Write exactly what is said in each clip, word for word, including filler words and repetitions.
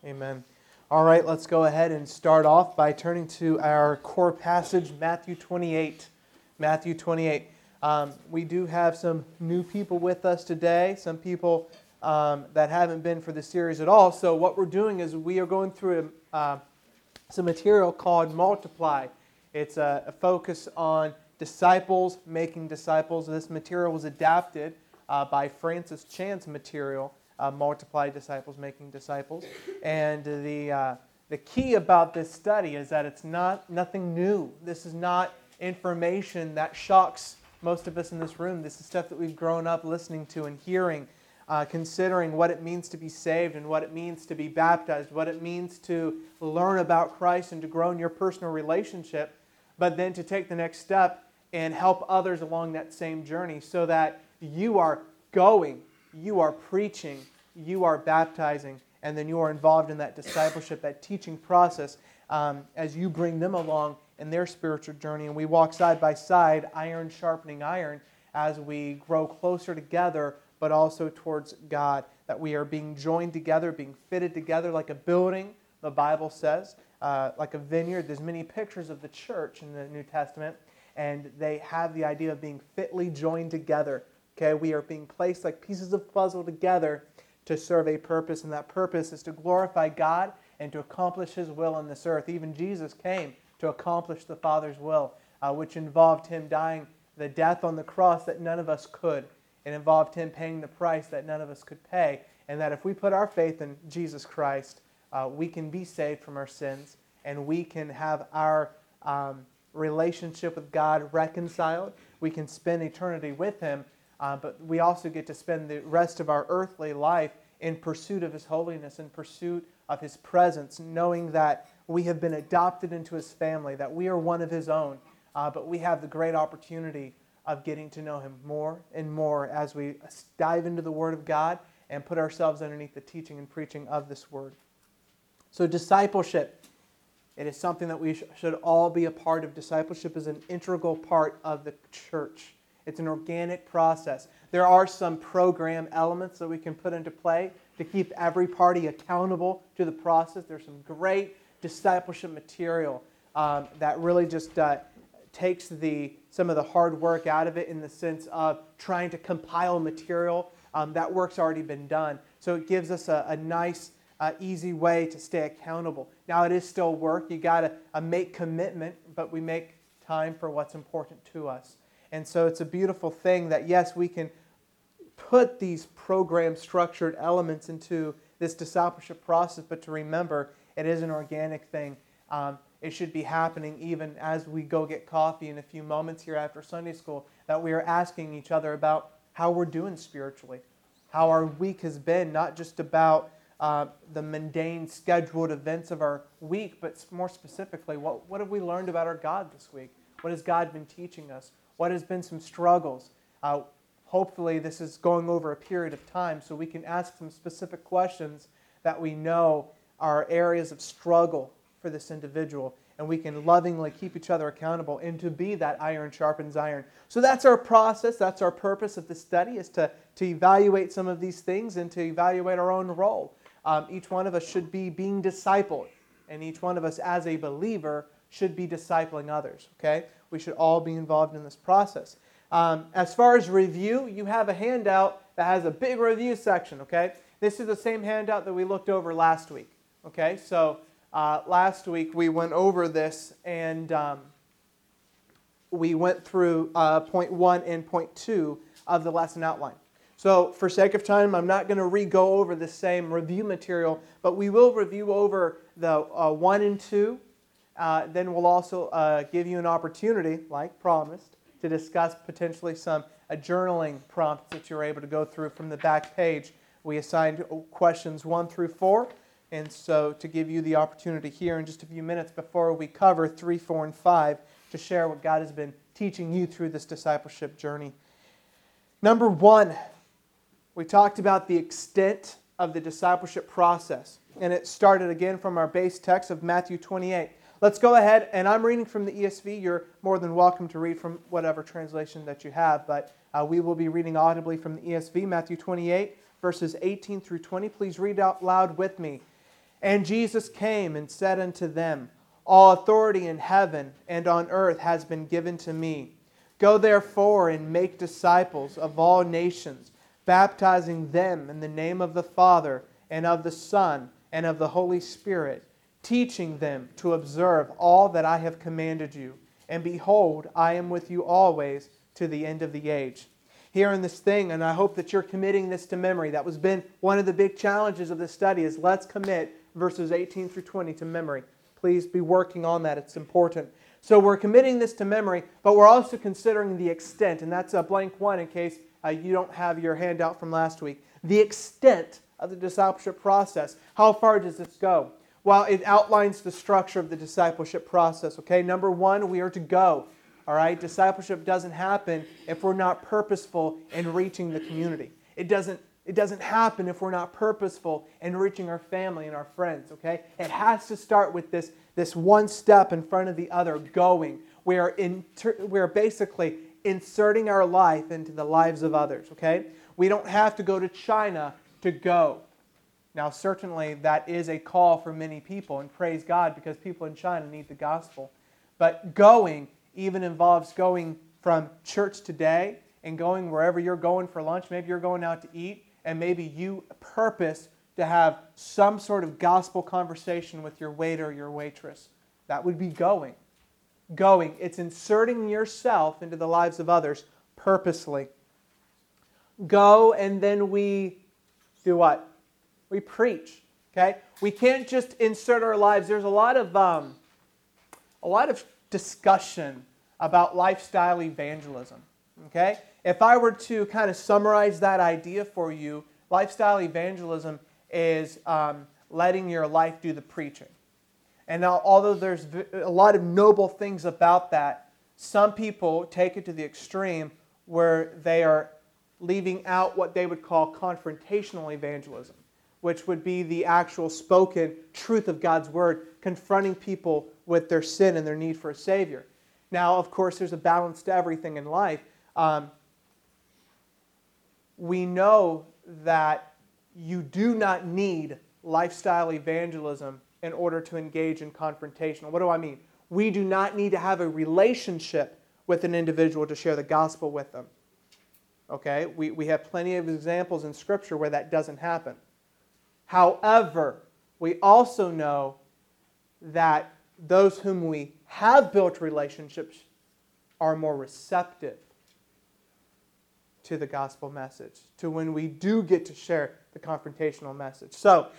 Amen. All right, let's go ahead and start off by turning to our core passage, Matthew twenty-eight. Matthew twenty-eight. Um, we do have some new people with us today, some people um, that haven't been for the series at all. So what we're doing is we are going through a, uh, some material called Multiply. It's a, a focus on disciples making disciples. This material was adapted uh, by Francis Chan's material, uh, Multiply Disciples Making Disciples. And the uh, the key about this study is that it's not nothing new. This is not information that shocks most of us in this room. This is stuff that we've grown up listening to and hearing, uh, considering what it means to be saved and what it means to be baptized, what it means to learn about Christ and to grow in your personal relationship, but then to take the next step and help others along that same journey so that you are going, you are preaching, you are baptizing, and then you are involved in that discipleship, that teaching process um, as you bring them along in their spiritual journey. And we walk side by side, iron sharpening iron, as we grow closer together, but also towards God, that we are being joined together, being fitted together like a building, the Bible says, uh, like a vineyard. There's many pictures of the church in the New Testament, and they have the idea of being fitly joined together. Okay, we are being placed like pieces of puzzle together to serve a purpose, and that purpose is to glorify God and to accomplish His will on this earth. Even Jesus came to accomplish the Father's will, uh, which involved Him dying the death on the cross that none of us could. It involved Him paying the price that none of us could pay, and that if we put our faith in Jesus Christ, uh, we can be saved from our sins, and we can have our um, relationship with God reconciled. We can spend eternity with Him, uh, but we also get to spend the rest of our earthly life in pursuit of His holiness, in pursuit of His presence, knowing that we have been adopted into His family, that we are one of His own, uh, but we have the great opportunity of getting to know Him more and more as we dive into the Word of God and put ourselves underneath the teaching and preaching of this Word. So discipleship, it is something that we sh- should all be a part of. Discipleship is an integral part of the church. It's an organic process. There are some program elements that we can put into play to keep every party accountable to the process. There's some great discipleship material um, that really just uh, takes the some of the hard work out of it in the sense of trying to compile material. Um, that work's already been done. So it gives us a, a nice, uh, easy way to stay accountable. Now it is still work. You got to uh, make commitment, but we make time for what's important to us. And so it's a beautiful thing that, yes, we can put these program structured elements into this discipleship process, but to remember it is an organic thing. Um, it should be happening even as we go get coffee in a few moments here after Sunday school, that we are asking each other about how we're doing spiritually, how our week has been, not just about uh, the mundane scheduled events of our week, but more specifically, what, what have we learned about our God this week? What has God been teaching us? What has been some struggles? Uh, hopefully this is going over a period of time so we can ask some specific questions that we know are areas of struggle for this individual, and we can lovingly keep each other accountable and to be that iron sharpens iron. So that's our process, that's our purpose of the study, is to, to evaluate some of these things and to evaluate our own role. Um, each one of us should be being discipled, and each one of us as a believer should be discipling others, okay? We should all be involved in this process. Um, as far as review, you have a handout that has a big review section, okay? This is the same handout that we looked over last week, okay? So uh, last week we went over this and um, we went through uh, point one and point two of the lesson outline. So for sake of time, I'm not going to re-go over the same review material, but we will review over the uh, one and two. Uh, then we'll also uh, give you an opportunity, like promised, to discuss potentially some uh, journaling prompts that you're able to go through from the back page. We assigned questions one through four, and so to give you the opportunity here in just a few minutes before we cover three, four, and five to share what God has been teaching you through this discipleship journey. Number one, we talked about the extent of the discipleship process, and it started again from our base text of Matthew twenty-eight. Let's go ahead, and I'm reading from the E S V. You're more than welcome to read from whatever translation that you have, but uh, we will be reading audibly from the E S V, Matthew twenty-eight, verses eighteen through twenty. Please read out loud with me. And Jesus came and said unto them, All authority in heaven and on earth has been given to me. Go therefore and make disciples of all nations, baptizing them in the name of the Father and of the Son and of the Holy Spirit, teaching them to observe all that I have commanded you. And behold, I am with you always to the end of the age. Here in this thing, and I hope that you're committing this to memory. That was been one of the big challenges of this study is let's commit verses eighteen through twenty to memory. Please be working on that. It's important. So we're committing this to memory, but we're also considering the extent, and that's a blank one in case uh, you don't have your handout from last week. The extent of the discipleship process. How far does this go? Well, it outlines the structure of the discipleship process. Okay, number one, we are to go. All right, discipleship doesn't happen if we're not purposeful in reaching the community. It doesn't. It doesn't happen if we're not purposeful in reaching our family and our friends. Okay, it has to start with this this one step in front of the other, going. We are inter- we are basically inserting our life into the lives of others. Okay, we don't have to go to China to go. Now, certainly that is a call for many people, and praise God because people in China need the gospel. But going even involves going from church today and going wherever you're going for lunch. Maybe you're going out to eat, and maybe you purpose to have some sort of gospel conversation with your waiter or your waitress. That would be going. Going. It's inserting yourself into the lives of others purposely. Go, and then we do what? We preach. Okay? We can't just insert our lives. There's a lot of um, a lot of discussion about lifestyle evangelism. Okay? If I were to kind of summarize that idea for you, lifestyle evangelism is um, letting your life do the preaching. And now, although there's a lot of noble things about that, some people take it to the extreme where they are leaving out what they would call confrontational evangelism, which would be the actual spoken truth of God's Word, confronting people with their sin and their need for a Savior. Now, of course, there's a balance to everything in life. Um, we know that you do not need lifestyle evangelism in order to engage in confrontation. What do I mean? We do not need to have a relationship with an individual to share the gospel with them. Okay? We, we have plenty of examples in Scripture where that doesn't happen. However, we also know that those whom we have built relationships are more receptive to the gospel message, to when we do get to share the confrontational message. So,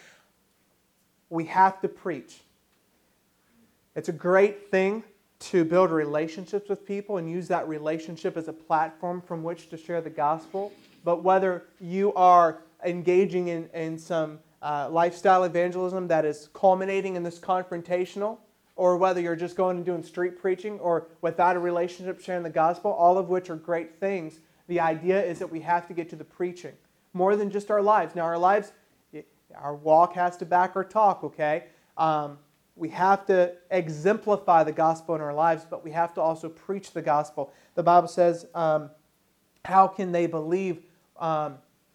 we have to preach. It's a great thing to build relationships with people and use that relationship as a platform from which to share the gospel. But whether you are engaging in, in some uh, lifestyle evangelism that is culminating in this confrontational, or whether you're just going and doing street preaching, or without a relationship sharing the gospel, all of which are great things, the idea is that we have to get to the preaching. More than just our lives. Now, our lives, our walk has to back our talk, okay? Um, we have to exemplify the gospel in our lives, but we have to also preach the gospel. The Bible says, um, how can they believe... Um,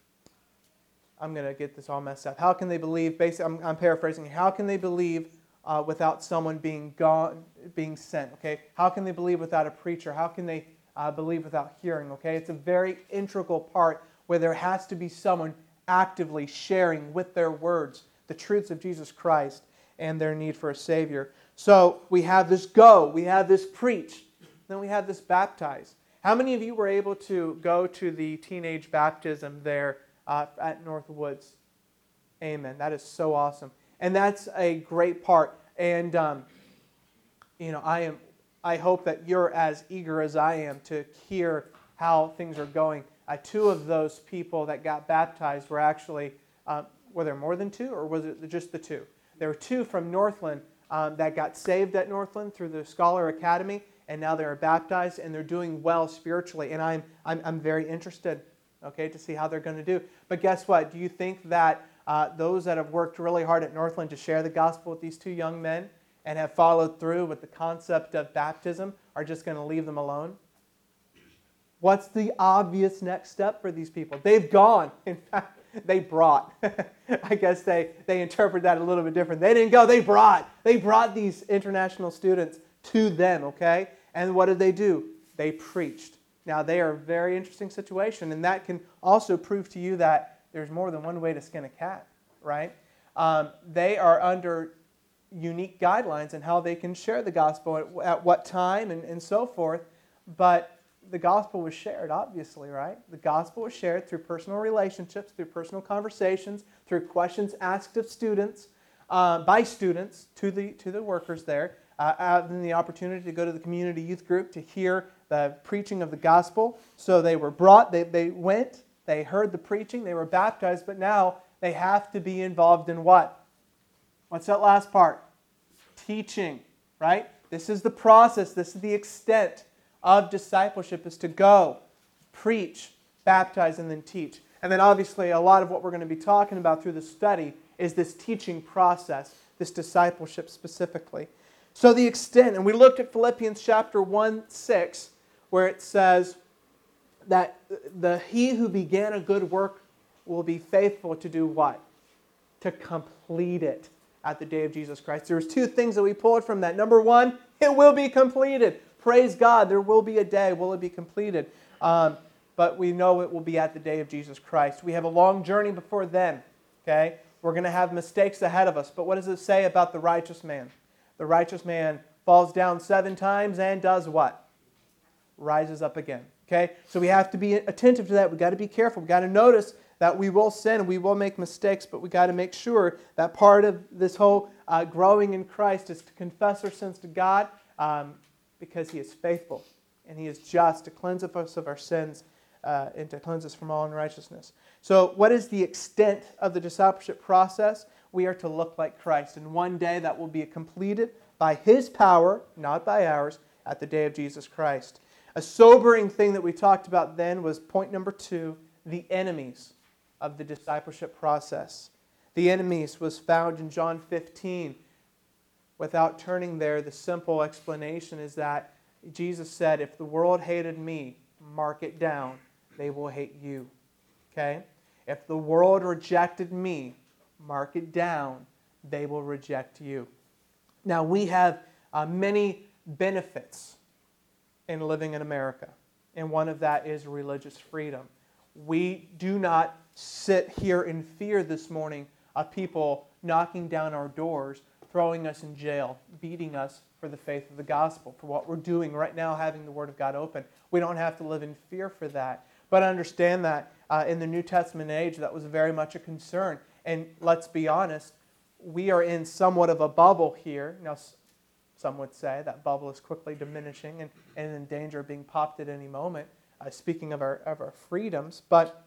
I'm going to get this all messed up. How can they believe, basically, I'm, I'm paraphrasing, how can they believe uh, without someone being gone, being sent, okay? How can they believe without a preacher? How can they uh, believe without hearing, okay? It's a very integral part where there has to be someone actively sharing with their words the truths of Jesus Christ and their need for a Savior. So we have this go, we have this preach, then we have this baptize. How many of you were able to go to the teenage baptism there uh, at Northwoods? Amen. That is so awesome. And that's a great part. And, um, you know, I am. I hope that you're as eager as I am to hear how things are going. Uh, two of those people that got baptized were actually, uh, were there more than two, or was it just the two? There were two from Northland um, that got saved at Northland through the Scholar Academy, and now they're baptized, and they're doing well spiritually. And I'm, I'm, I'm very interested, okay, to see how they're going to do. But guess what? Do you think that uh, those that have worked really hard at Northland to share the gospel with these two young men and have followed through with the concept of baptism are just going to leave them alone? What's the obvious next step for these people? They've gone. In fact, They brought. I guess they, they interpret that a little bit different. They didn't go, they brought. They brought these international students to them, okay? And what did they do? They preached. Now, they are a very interesting situation, and that can also prove to you that there's more than one way to skin a cat, right? Um, they are under unique guidelines in how they can share the gospel, at, at what time, and, and so forth. But the gospel was shared, obviously, right? The gospel was shared through personal relationships, through personal conversations, through questions asked of students, uh, by students to the to the workers there, uh, having the opportunity to go to the community youth group to hear the preaching of the gospel. So they were brought, they, they went, they heard the preaching, they were baptized, but now they have to be involved in what? What's that last part? Teaching, right? This is the process, this is the extent of discipleship, is to go, preach, baptize, and then teach. And then obviously a lot of what we're going to be talking about through the study is this teaching process, this discipleship specifically. So the extent, and we looked at Philippians chapter one, six, where it says that the he who began a good work will be faithful to do what? To complete it at the day of Jesus Christ. There's two things that we pulled from that. Number one, it will be completed. Praise God, there will be a day. Will it be completed? Um, but we know it will be at the day of Jesus Christ. We have a long journey before then. Okay, we're going to have mistakes ahead of us. But what does it say about the righteous man? The righteous man falls down seven times and does what? Rises up again. Okay, so we have to be attentive to that. We've got to be careful. We've got to notice that we will sin, we will make mistakes, but we got to make sure that part of this whole uh, growing in Christ is to confess our sins to God, um, because He is faithful and He is just to cleanse us of our sins uh, and to cleanse us from all unrighteousness. So what is the extent of the discipleship process? We are to look like Christ, and one day that will be completed by His power, not by ours, at the day of Jesus Christ. A sobering thing that we talked about then was point number two, the enemies of the discipleship process. The enemies was found in John fifteen. Without turning there, the simple explanation is that Jesus said, if the world hated me, mark it down, they will hate you. Okay? If the world rejected me, mark it down, they will reject you. Now, we have uh, many benefits in living in America, and one of that is religious freedom. We do not sit here in fear this morning of people knocking down our doors, throwing us in jail, beating us for the faith of the gospel, for what we're doing right now, having the Word of God open. We don't have to live in fear for that. But understand that uh, in the New Testament age, that was very much a concern. And let's be honest, we are in somewhat of a bubble here. Now, some would say that bubble is quickly diminishing and, and in danger of being popped at any moment, uh, speaking of our, of our freedoms. But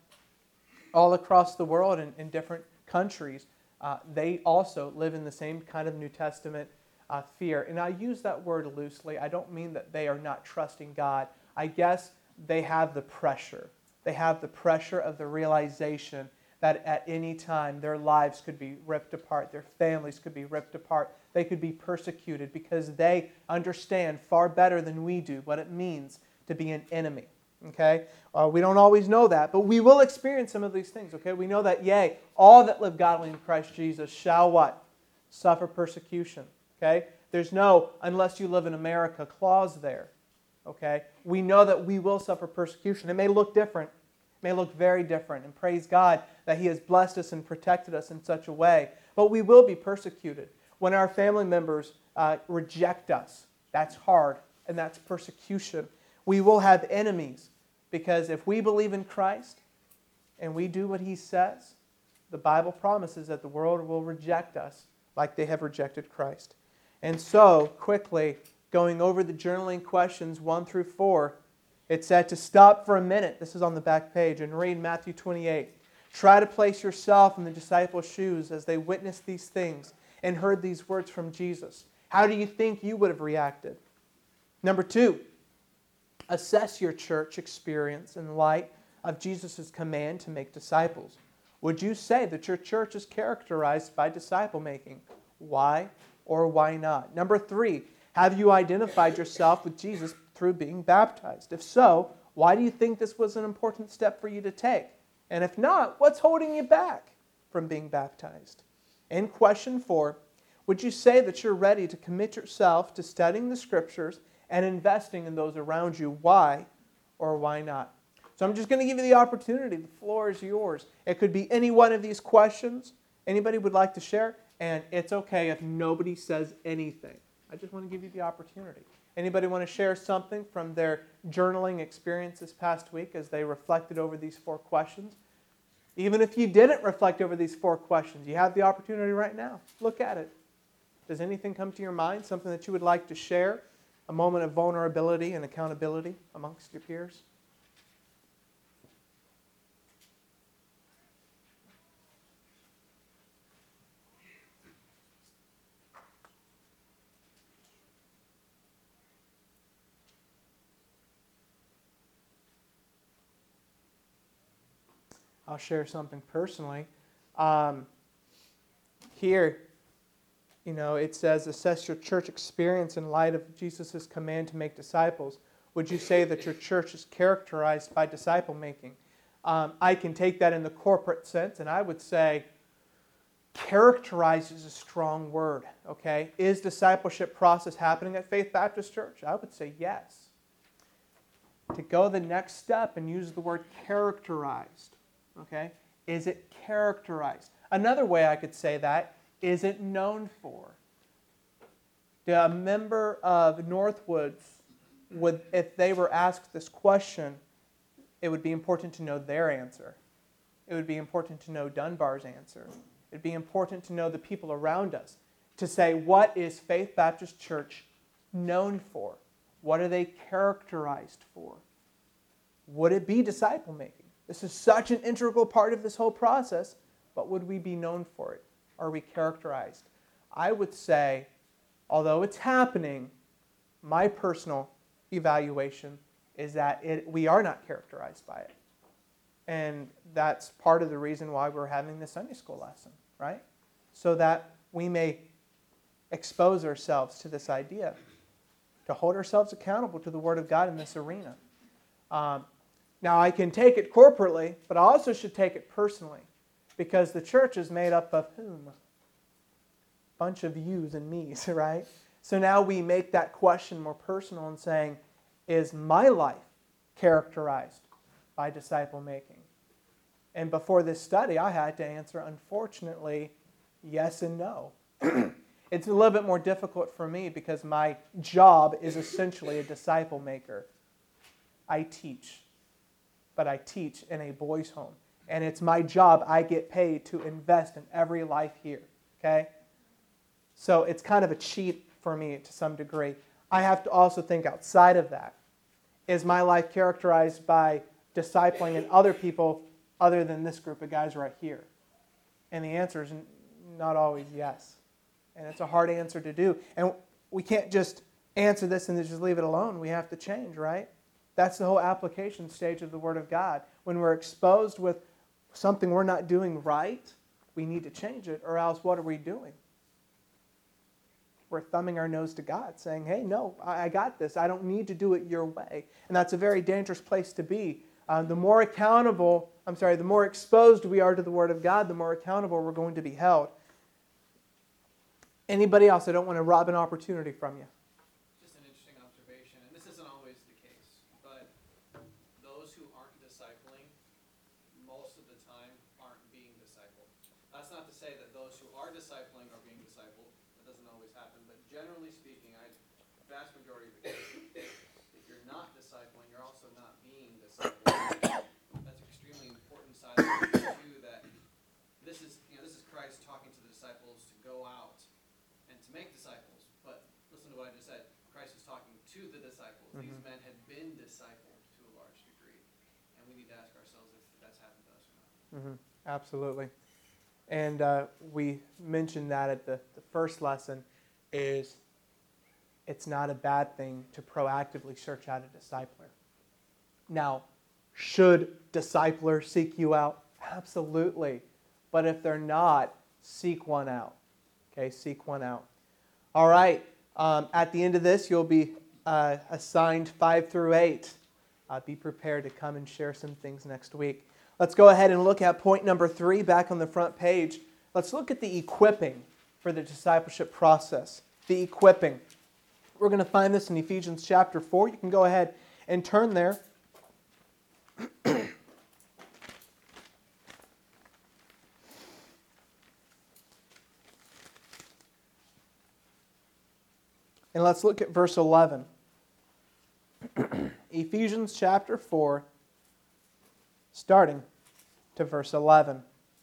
all across the world in, in different countries, uh, they also live in the same kind of New Testament uh, fear. And I use that word loosely. I don't mean that they are not trusting God. I guess they have the pressure. They have the pressure of the realization that at any time their lives could be ripped apart, their families could be ripped apart, they could be persecuted because they understand far better than we do what it means to be an enemy. Okay? Uh, we don't always know that, but we will experience some of these things. Okay? We know that, yea, all that live godly in Christ Jesus shall what? Suffer persecution. Okay? There's no, unless you live in America, clause there. Okay? We know that we will suffer persecution. It may look different. It may look very different. And praise God that He has blessed us and protected us in such a way. But we will be persecuted. When our family members uh, reject us, that's hard, and that's persecution. We will have enemies, because if we believe in Christ and we do what He says, the Bible promises that the world will reject us like they have rejected Christ. And so, quickly, going over the journaling questions one through four, it said to stop for a minute, this is on the back page, and read Matthew twenty-eight. Try to place yourself in the disciples' shoes as they witnessed these things and heard these words from Jesus. How do you think you would have reacted? Number two, assess your church experience in light of Jesus' command to make disciples. Would you say that your church is characterized by disciple making? Why or why not? Number three, have you identified yourself with Jesus through being baptized? If so, why do you think this was an important step for you to take? And if not, what's holding you back from being baptized? And question four, would you say that you're ready to commit yourself to studying the Scriptures and investing in those around you? Why or why not? So I'm just going to give you the opportunity. The floor is yours. It could be any one of these questions. Anybody would like to share? And it's okay if nobody says anything. I just want to give you the opportunity. Anybody want to share something from their journaling experience this past week as they reflected over these four questions? Even if you didn't reflect over these four questions, you have the opportunity right now. Look at it. Does anything come to your mind, something that you would like to share? A moment of vulnerability and accountability amongst your peers? I'll share something personally. Um, here, you know, it says, assess your church experience in light of Jesus' command to make disciples. Would you say that your church is characterized by disciple making? Um, I can take that in the corporate sense, and I would say characterize is a strong word, okay? Is discipleship process happening at Faith Baptist Church? I would say yes. To go the next step and use the word characterized, okay? Is it characterized? Another way I could say that, is it known for? A member of Northwoods, would, if they were asked this question, it would be important to know their answer. It would be important to know Dunbar's answer. It would be important to know the people around us, to say, what is Faith Baptist Church known for? What are they characterized for? Would it be disciple making? This is such an integral part of this whole process, but would we be known for it? Are we characterized? I would say, although it's happening, my personal evaluation is that it, we are not characterized by it. And that's part of the reason why we're having this Sunday school lesson, right? So that we may expose ourselves to this idea, to hold ourselves accountable to the Word of God in this arena. Um, now, I can take it corporately, but I also should take it personally, because the church is made up of whom? A bunch of yous and me's, right? So now we make that question more personal and saying, is my life characterized by disciple making? And before this study, I had to answer, unfortunately, yes and no. It's a little bit more difficult for me because my job is essentially a disciple maker. I teach, but I teach in a boys' home. And it's my job, I get paid to invest in every life here, okay? So it's kind of a cheat for me to some degree. I have to also think outside of that. Is my life characterized by discipling in other people other than this group of guys right here? And the answer is not always yes. And it's a hard answer to do. And we can't just answer this and just leave it alone. We have to change, right? That's the whole application stage of the Word of God. When we're exposed with something we're not doing right, we need to change it, or else what are we doing? We're thumbing our nose to God, saying, hey, no, I got this. I don't need to do it your way. And that's a very dangerous place to be. Uh, the more accountable, I'm sorry, the more exposed we are to the Word of God, the more accountable we're going to be held. Anybody else? I don't want to rob an opportunity from you. Just an interesting observation, and this isn't always the case, but those who aren't discipling, most of the time, aren't being discipled. That's not to say that those who are discipling are being discipled. That doesn't always happen, but generally speaking, I, vast majority of the case, if you're not discipling, you're also not being discipled. That's an extremely important side of it too. That this is, you know, this is Christ talking to the disciples to go out and to make disciples. But listen to what I just said. Christ is talking to the disciples. Mm-hmm. These men had been discipled to a large degree, and we need to ask ourselves if that's happened to us or not. Mm-hmm. Absolutely. And uh, we mentioned that at the, the first lesson, is it's not a bad thing to proactively search out a discipler. Now, should disciplers seek you out? Absolutely. But if they're not, seek one out. Okay, seek one out. All right. Um, at the end of this, you'll be uh, assigned five through eight. Uh, be prepared to come and share some things next week. Let's go ahead and look at point number three back on the front page. Let's look at the equipping for the discipleship process. The equipping. We're going to find this in Ephesians chapter four. You can go ahead and turn there. And let's look at verse eleven. Ephesians chapter four, starting to verse eleven.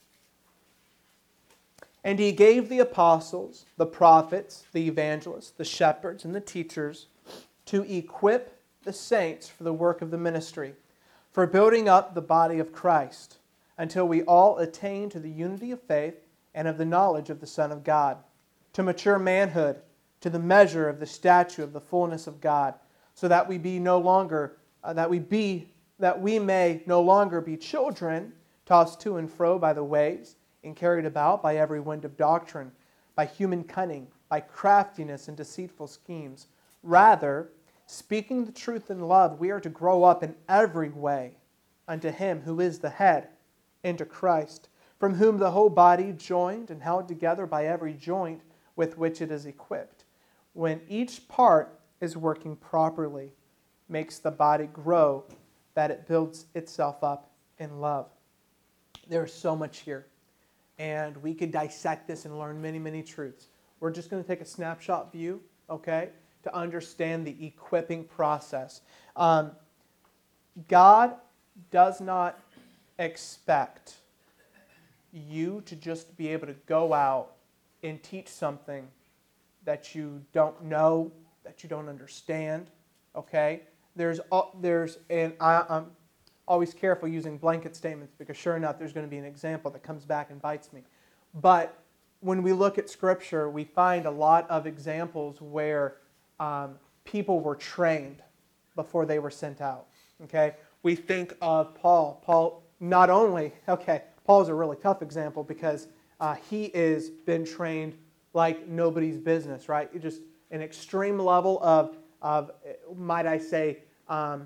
And he gave the apostles, the prophets, the evangelists, the shepherds, and the teachers to equip the saints for the work of the ministry, for building up the body of Christ, until we all attain to the unity of faith and of the knowledge of the Son of God, to mature manhood, to the measure of the stature of the fullness of God, so that we be no longer, uh, that we be, that we may no longer be children, tossed to and fro by the waves, and carried about by every wind of doctrine, by human cunning, by craftiness and deceitful schemes. Rather, speaking the truth in love, we are to grow up in every way unto Him who is the head, into Christ, from whom the whole body, joined and held together by every joint with which it is equipped, when each part is working properly, makes the body grow, that it builds itself up in love. There's so much here, and we could dissect this and learn many, many truths. We're just going to take a snapshot view, okay, to understand the equipping process. Um, God does not expect you to just be able to go out and teach something that you don't know, that you don't understand, okay? There's, there's and I, I'm always careful using blanket statements because sure enough, there's going to be an example that comes back and bites me. But when we look at Scripture, we find a lot of examples where um, people were trained before they were sent out, okay? We think of Paul. Paul not only, okay, Paul's a really tough example because uh, he has been trained like nobody's business, right? Just an extreme level of, of might I say, um,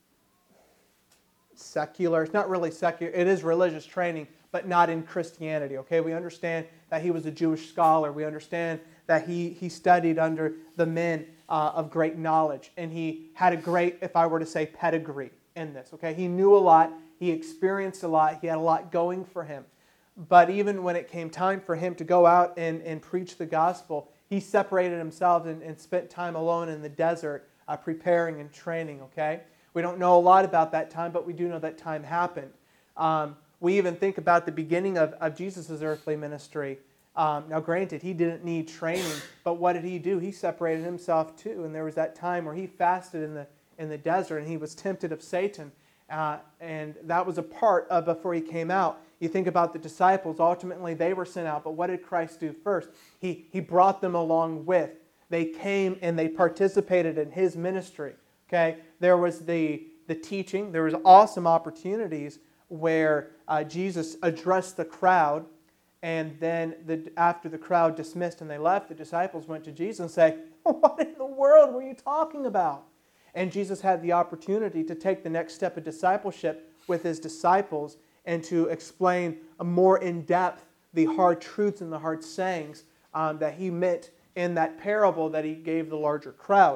secular. It's not really secular. It is religious training, but not in Christianity, okay? We understand that he was a Jewish scholar. We understand that he, he studied under the men uh, of great knowledge, and he had a great, if I were to say, pedigree in this, okay? He knew a lot. He experienced a lot. He had a lot going for him. But even when it came time for him to go out and, and preach the gospel, he separated himself and, and spent time alone in the desert uh, preparing and training, okay? We don't know a lot about that time, but we do know that time happened. Um, we even think about the beginning of, of Jesus' earthly ministry. Um, now, granted, he didn't need training, but what did he do? He separated himself too, and there was that time where he fasted in the, in the desert, and he was tempted of Satan, uh, and that was a part of before he came out. You think about the disciples. Ultimately, they were sent out, but what did Christ do first? He, he brought them along with. They came and they participated in his ministry. Okay, there was the, the teaching. There was awesome opportunities where uh, Jesus addressed the crowd, and then the, after the crowd dismissed and they left, the disciples went to Jesus and say, "What in the world were you talking about?" And Jesus had the opportunity to take the next step of discipleship with his disciples and to explain a more in depth the hard truths and the hard sayings um, that he meant in that parable that he gave the larger crowd.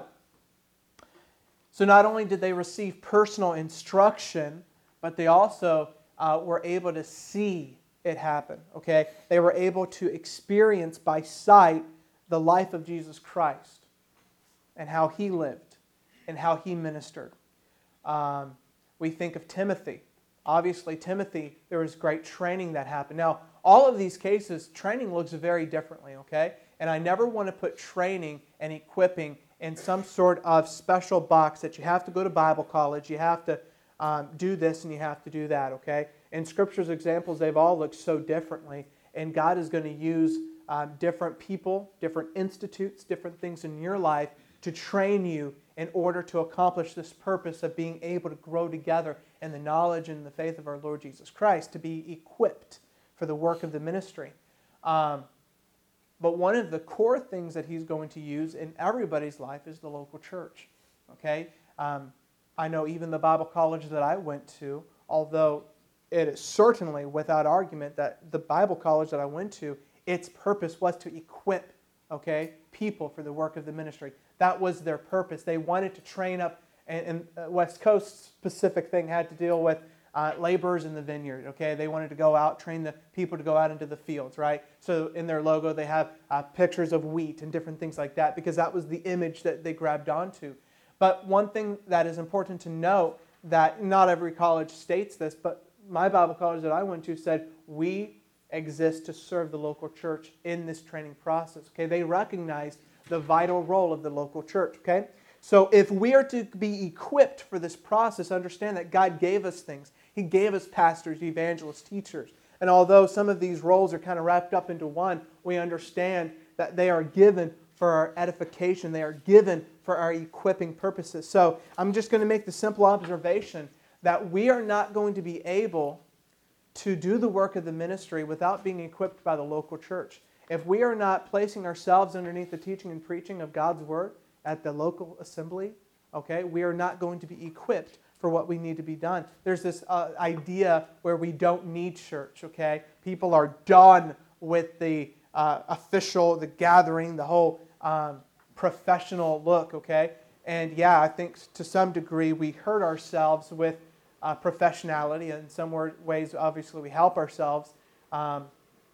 So not only did they receive personal instruction, but they also uh, were able to see it happen. Okay, they were able to experience by sight the life of Jesus Christ and how he lived and how he ministered. Um, we think of Timothy. Obviously, Timothy, there was great training that happened. Now, all of these cases, training looks very differently. Okay, and I never want to put training and equipping in some sort of special box that you have to go to Bible college, you have to um, do this, and you have to do that, okay? In Scripture's examples, they've all looked so differently, and God is going to use um, different people, different institutes, different things in your life to train you in order to accomplish this purpose of being able to grow together in the knowledge and the faith of our Lord Jesus Christ, to be equipped for the work of the ministry. Um, But one of the core things that he's going to use in everybody's life is the local church. Okay, um, I know even the Bible college that I went to, although it is certainly without argument that the Bible college that I went to, its purpose was to equip, okay, people for the work of the ministry. That was their purpose. They wanted to train up, and, and uh, West Coast specific thing had to deal with uh, laborers in the vineyard, okay? They wanted to go out, train the people to go out into the fields, right? So in their logo, they have uh, pictures of wheat and different things like that because that was the image that they grabbed onto. But one thing that is important to note, that not every college states this, but my Bible college that I went to said, we exist to serve the local church in this training process. Okay, they recognized the vital role of the local church. Okay, so if we are to be equipped for this process, understand that God gave us things. He gave us pastors, evangelists, teachers. And although some of these roles are kind of wrapped up into one, we understand that they are given for our edification. They are given for our equipping purposes. So I'm just going to make the simple observation that we are not going to be able to do the work of the ministry without being equipped by the local church. If we are not placing ourselves underneath the teaching and preaching of God's Word at the local assembly, okay, we are not going to be equipped for what we need to be done. There's this uh, idea where we don't need church, okay? People are done with the uh, official, the gathering, the whole um, professional look, okay? And yeah, I think to some degree we hurt ourselves with Uh, professionality. In some ways, obviously, we help ourselves. Um,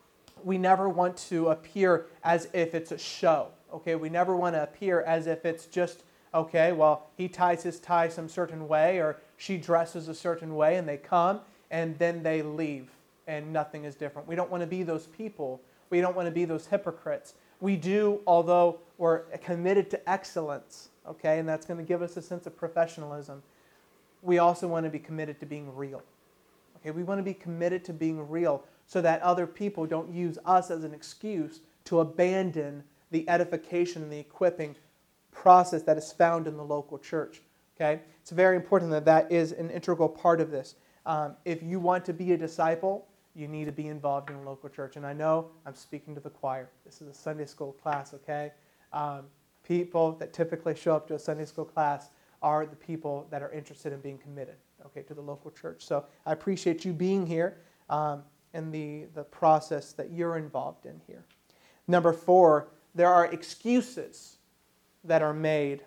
we never want to appear as if it's a show. Okay, we never want to appear as if it's just, okay, well, he ties his tie some certain way or she dresses a certain way and they come and then they leave and nothing is different. We don't want to be those people. We don't want to be those hypocrites. We do, although we're committed to excellence, okay, and that's going to give us a sense of professionalism. We also want to be committed to being real. Okay, we want to be committed to being real so that other people don't use us as an excuse to abandon the edification and the equipping process that is found in the local church. Okay, it's very important that that is an integral part of this. Um, if you want to be a disciple, you need to be involved in a local church. And I know I'm speaking to the choir. This is a Sunday school class, okay? Um, people that typically show up to a Sunday school class are the people that are interested in being committed, okay, to the local church. So I appreciate you being here um, and the, the process that you're involved in here. Number four, there are excuses that are made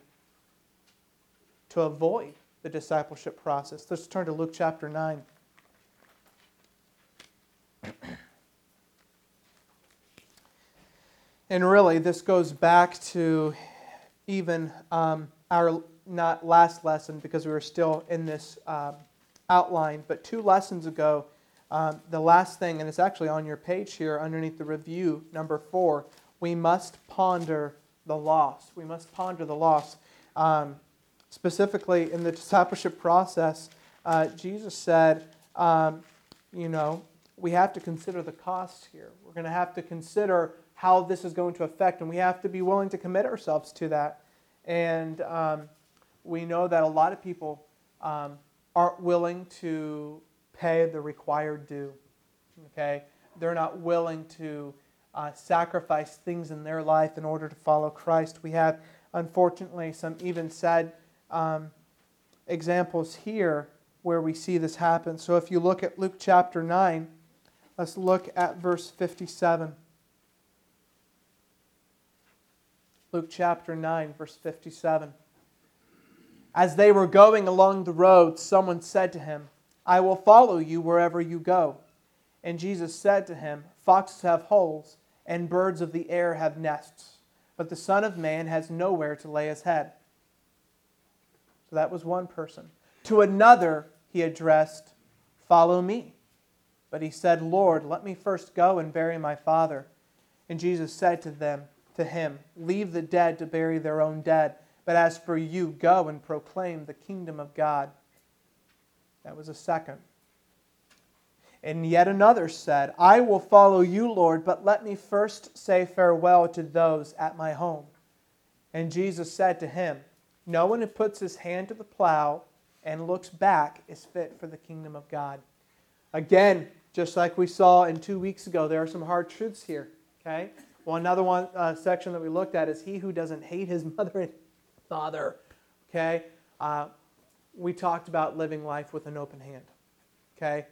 to avoid the discipleship process. Let's turn to Luke chapter nine. And really, this goes back to even um, our not last lesson, because we were still in this um, outline, but two lessons ago, um, the last thing, and it's actually on your page here underneath the review, number four, we must ponder the loss. We must ponder the loss. Um, specifically, in the discipleship process, uh, Jesus said, um, you know, we have to consider the cost here. We're going to have to consider how this is going to affect, and we have to be willing to commit ourselves to that. And um, we know that a lot of people um, aren't willing to pay the required due. Okay, they're not willing to uh, sacrifice things in their life in order to follow Christ. We have, unfortunately, some even sad um, examples here where we see this happen. So if you look at Luke chapter nine, let's look at verse fifty-seven. Luke chapter nine, verse fifty-seven. As they were going along the road, someone said to him, I will follow you wherever you go. And Jesus said to him, foxes have holes, and birds of the air have nests, but the Son of Man has nowhere to lay his head. So that was one person. To another he addressed, follow me. But he said, Lord, let me first go and bury my father. And Jesus said to them, to him, leave the dead to bury their own dead. But as for you, go and proclaim the kingdom of God. That was a second. And yet another said, I will follow you, Lord, but let me first say farewell to those at my home. And Jesus said to him, no one who puts his hand to the plow and looks back is fit for the kingdom of God. Again, just like we saw in two weeks ago, there are some hard truths here. Okay? Well, another one uh, section that we looked at is he who doesn't hate his mother and father. Okay? Uh, we talked about living life with an open hand. Okay?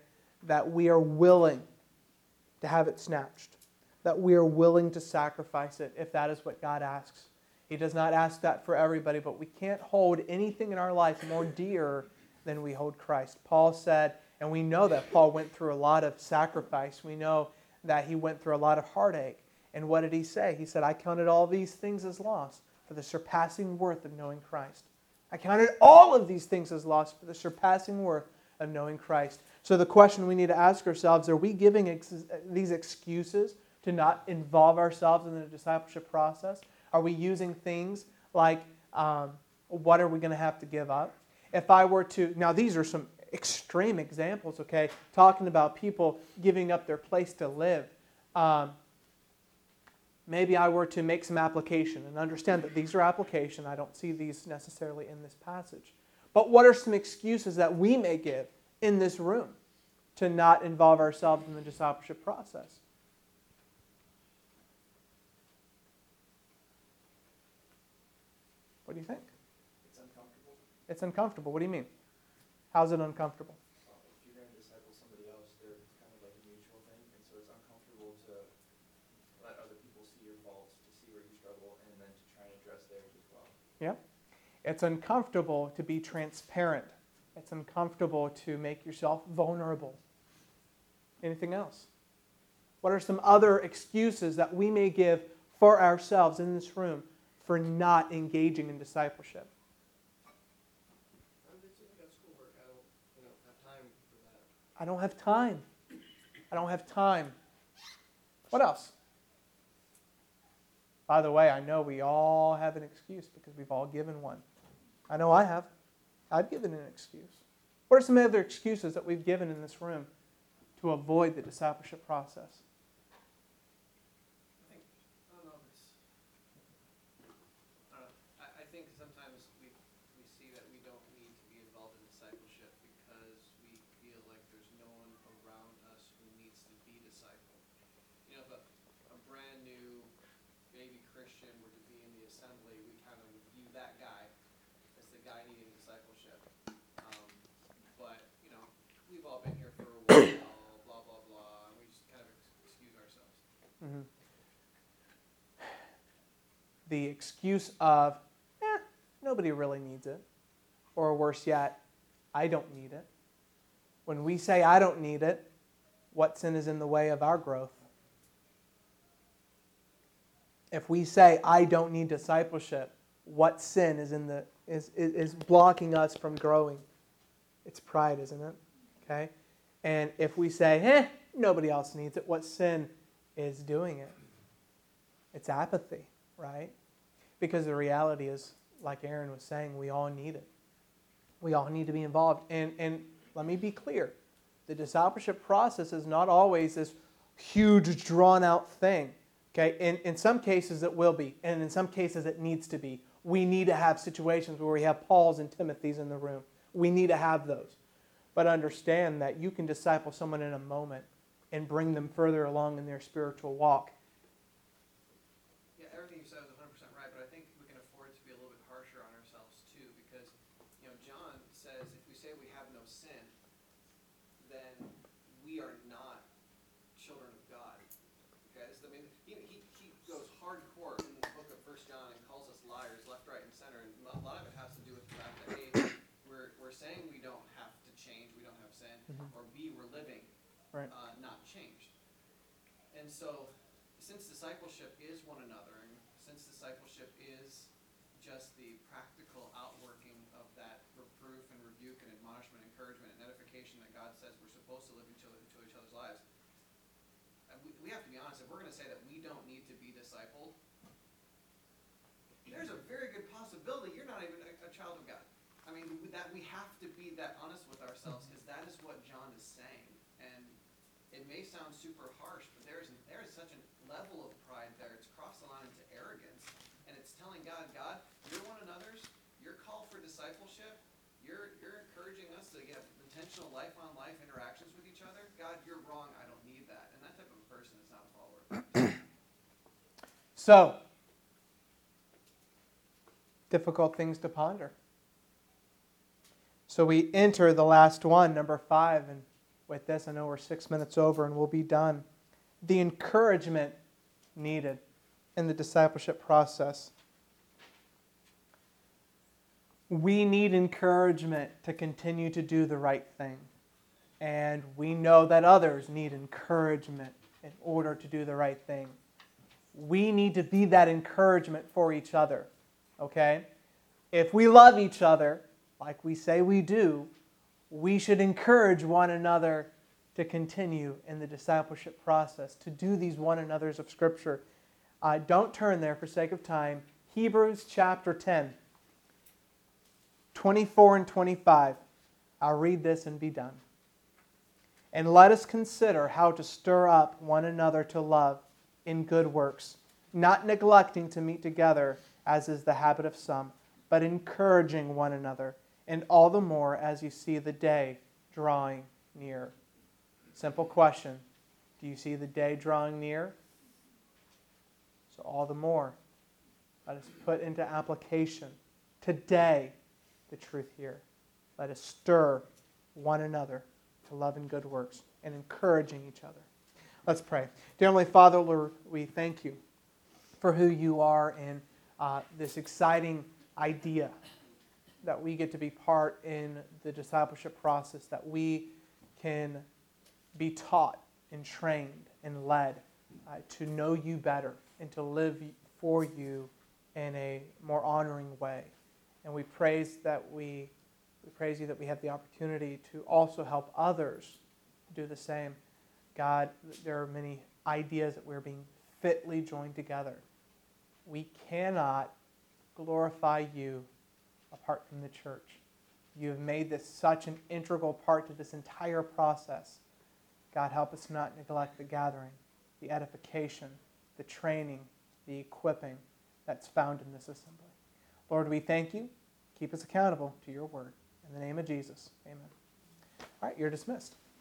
that we are willing to have it snatched, that we are willing to sacrifice it if that is what God asks. He does not ask that for everybody, but we can't hold anything in our life more dear than we hold Christ. Paul said, and we know that Paul went through a lot of sacrifice. We know that he went through a lot of heartache. And what did he say? He said, I counted all these things as loss for the surpassing worth of knowing Christ. I counted all of these things as loss for the surpassing worth of knowing Christ. So the question we need to ask ourselves, are we giving ex- these excuses to not involve ourselves in the discipleship process? Are we using things like, um, what are we going to have to give up? If I were to, now these are some extreme examples, okay, talking about people giving up their place to live. Um, maybe I were to make some application and understand that these are application. I don't see these necessarily in this passage. But what are some excuses that we may give in this room to not involve ourselves in the discipleship process? What do you think? It's uncomfortable. It's uncomfortable. What do you mean? How's it uncomfortable? Uh, if you're going to disciple somebody else, they're kind of like a mutual thing, and so it's uncomfortable to let other people see your faults, to see where you struggle, and then to try and address theirs as well. Yeah. It's uncomfortable to be transparent. It's uncomfortable to make yourself vulnerable. Anything else? What are some other excuses that we may give for ourselves in this room for not engaging in discipleship? I'm busy, I got schoolwork, I don't, you know, have time for that. I don't have time. I don't have time. What else? By the way, I know we all have an excuse because we've all given one. I know I have. I've given an excuse. What are some other excuses that we've given in this room to avoid the discipleship process? I think, I don't know if it's, I don't know, I, I think sometimes we, we see that we don't need to be involved in discipleship because we feel like there's no one around us who needs to be discipled. You know, if a, a brand new baby Christian were to be in the assembly, we kind of would view that guy as the guy needing discipleship. Um, but, you know, we've all been here for a while, blah, blah, blah, and we just kind of ex- excuse ourselves. Mm-hmm. The excuse of, eh, nobody really needs it. Or worse yet, I don't need it. When we say I don't need it, what sin is in the way of our growth? If we say I don't need discipleship, what sin is in the is, is, is blocking us from growing? It's pride, isn't it? Okay? And if we say, eh, nobody else needs it, what sin is doing it? It's apathy, right? Because the reality is, like Aaron was saying, we all need it. We all need to be involved. And, and let me be clear. The discipleship process is not always this huge, drawn-out thing. Okay? In, in some cases it will be, and in some cases it needs to be. We need to have situations where we have Pauls and Timothys in the room. We need to have those. But understand that you can disciple someone in a moment and bring them further along in their spiritual walk. Yeah, everything you said was one hundred percent right, but I think we can afford to be a little bit harsher on ourselves too, because, you know, John says if we say we have no sin, then we are not children of God. Okay, this is, I mean, he, he, he goes hardcore in the book of First John and calls us liars left, right, and center, and a lot of it has to do with the fact that, hey, we're, we're saying we don't have to change, we don't have sin, Mhm. or B, we're living, Right. uh, not changed. And so, since discipleship is one another, and since discipleship is just the practical outworking of that reproof and rebuke and admonishment, encouragement, and edification that God says we're supposed to live into, into each other's lives, and we, we have to be honest, if we're going to say that we don't need to be discipled, there's a very good possibility you're not even a, a child of God. I mean, that we have to be that honest with ourselves, because that is what John is saying. And it may sound super harsh, but there is there is such a level of pride there. It's crossed the line into arrogance, and it's telling God, God, you're one another's. Your call for discipleship. You're you're encouraging us to get intentional life-on-life interactions with each other. God, you're wrong. I don't need that. And that type of a person is not a follower of Christ. So, difficult things to ponder. So we enter the last one, number five, and with this. I know we're six minutes over and we'll be done. The encouragement needed in the discipleship process. We need encouragement to continue to do the right thing. And we know that others need encouragement in order to do the right thing. We need to be that encouragement for each other. Okay? If we love each other, like we say we do, we should encourage one another to continue in the discipleship process, to do these one another's of Scripture. Uh, don't turn there for sake of time. Hebrews chapter ten, twenty-four and twenty-five. I'll read this and be done. And let us consider how to stir up one another to love in good works, not neglecting to meet together, as is the habit of some, but encouraging one another, and all the more as you see the day drawing near. Simple question. Do you see the day drawing near? So all the more, let us put into application today the truth here. Let us stir one another to love and good works and encouraging each other. Let's pray. Dear Heavenly Father, Lord, we thank you for who you are and uh, this exciting idea that we get to be part in the discipleship process, that we can be taught and trained and led uh, to know you better and to live for you in a more honoring way. And we praise that we we praise you that we have the opportunity to also help others do the same. God, there are many ideas that we're being fitly joined together. We cannot glorify you apart from the church. You have made this such an integral part to this entire process. God, help us not neglect the gathering, the edification, the training, the equipping that's found in this assembly. Lord, we thank you. Keep us accountable to your word. In the name of Jesus, amen. All right, you're dismissed.